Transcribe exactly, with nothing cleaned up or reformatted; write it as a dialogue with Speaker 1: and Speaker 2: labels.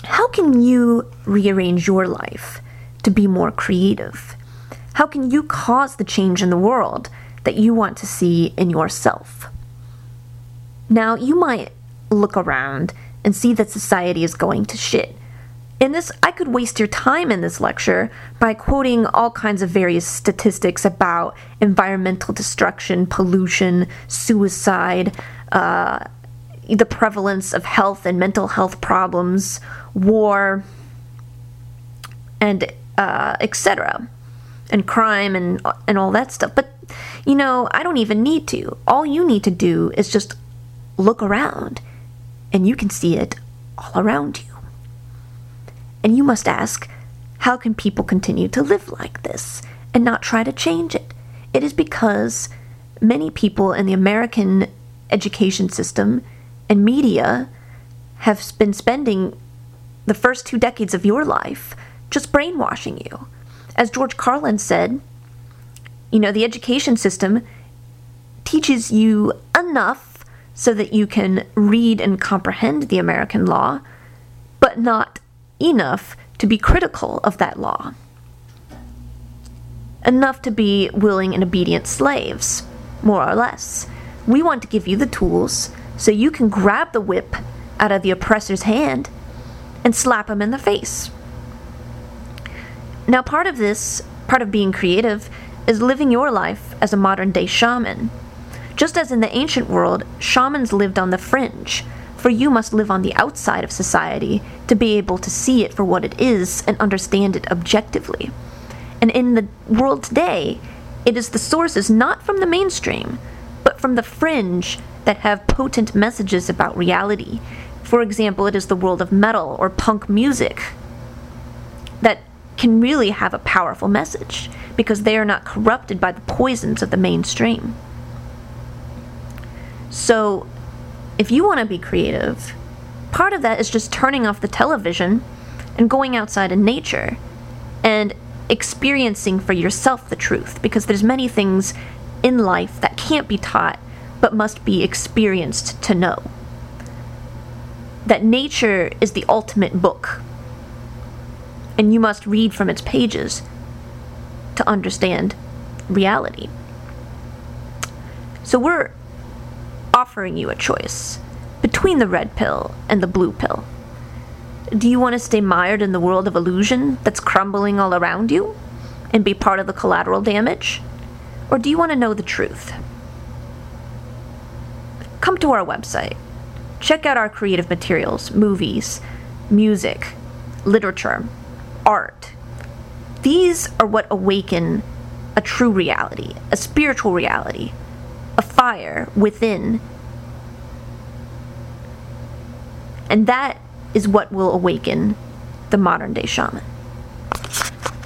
Speaker 1: how can you rearrange your life to be more creative? How can you cause the change in the world that you want to see in yourself? Now, you might look around and see that society is going to shit. In this, I could waste your time in this lecture by quoting all kinds of various statistics about environmental destruction, pollution, suicide, uh, the prevalence of health and mental health problems, war, and uh, et cetera, and crime and and all that stuff. But, you know, I don't even need to. All you need to do is just look around, and you can see it all around you. And you must ask, how can people continue to live like this and not try to change it? It is because many people in the American education system and media have been spending the first two decades of your life just brainwashing you. As George Carlin said, you know, the education system teaches you enough so that you can read and comprehend the American law, but not enough to be critical of that law. Enough to be willing and obedient slaves, more or less. We want to give you the tools so you can grab the whip out of the oppressor's hand and slap him in the face. Now, part of this, part of being creative, is living your life as a modern-day shaman. Just as in the ancient world, shamans lived on the fringe, for you must live on the outside of society to be able to see it for what it is and understand it objectively. And in the world today, it is the sources not from the mainstream, but from the fringe that have potent messages about reality. For example, it is the world of metal or punk music that can really have a powerful message because they are not corrupted by the poisons of the mainstream. So, if you want to be creative, part of that is just turning off the television and going outside in nature and experiencing for yourself the truth, because there's many things in life that can't be taught but must be experienced to know. That nature is the ultimate book, and you must read from its pages to understand reality. So we're offering you a choice between the red pill and the blue pill. Do you want to stay mired in the world of illusion that's crumbling all around you and be part of the collateral damage? Or do you want to know the truth? Come to our website. Check out our creative materials, movies, music, literature, art. These are what awaken a true reality, a spiritual reality, a fire within. And that is what will awaken the modern day shaman.